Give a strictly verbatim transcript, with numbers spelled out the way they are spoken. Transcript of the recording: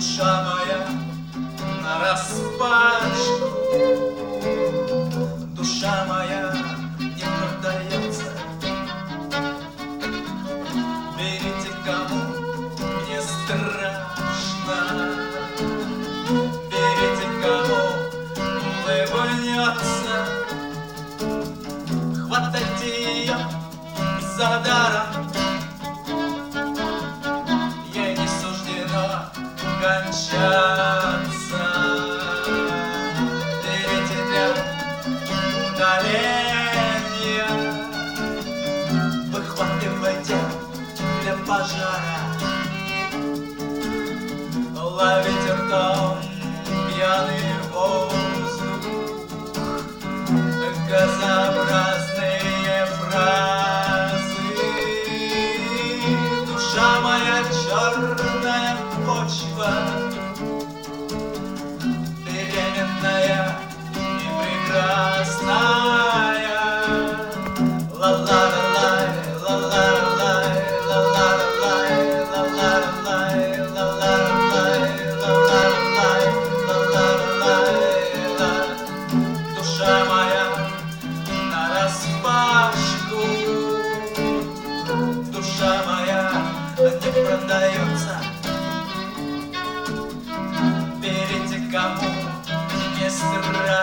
душа моя нараспашку, душа моя не продается. Верите, кому мне страшно, верите, кому улыбнется. Хватайте ее за даром, ей не суждено кончаться. Верите для удаления, выхватывайте для пожара, ловите ртом пьяный воздух, газообразные фразы. Душа моя черная почва, беременная и прекрасная. Ла-ла-ла-лай, ла-ла-ла-лай, ла-ла-ла-лай, ла-ла-ла-лай, ла-ла-ла-лай, ла-ла-ла-лай, ла-ла-ла-лай. Душа моя нараспашку, душа моя не продается. Верите, кому не страшно.